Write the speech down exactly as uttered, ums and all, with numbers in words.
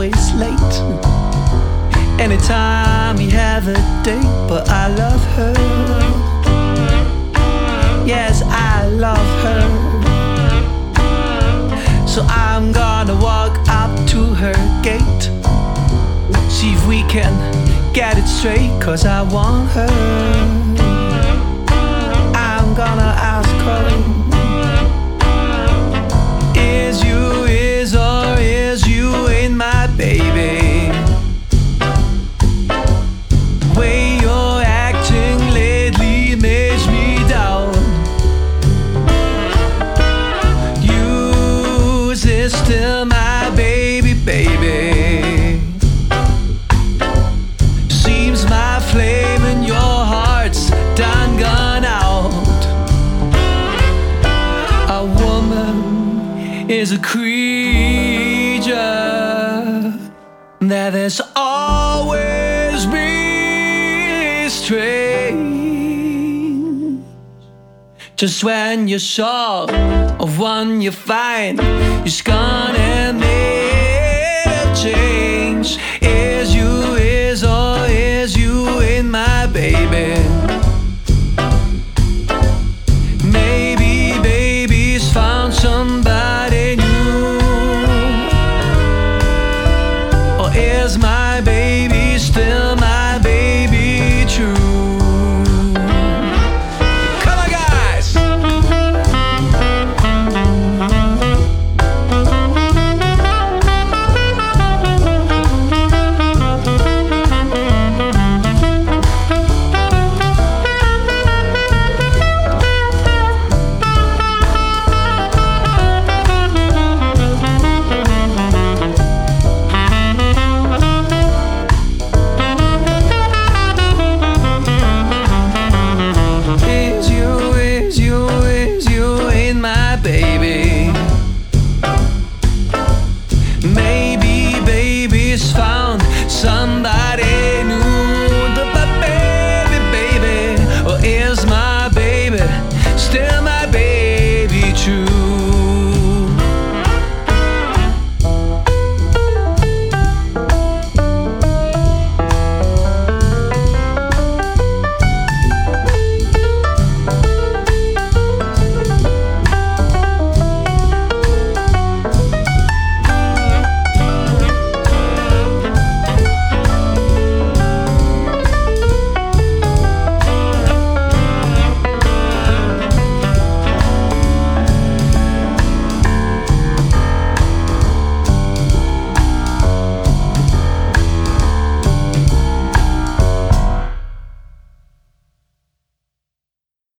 always late. Anytime we have a date, but I love her. Yes, I love her. So I'm gonna walk up to her gate, see if we can get it straight, cause I want her. I'm gonna ask her, is you, is or is you ain't my baby? Way you're acting lately makes me down. You is still my baby, baby. Seems my flame in your heart's done gone out. A woman is a creature that has always been strange. Just when you're sure of one you find, you're gone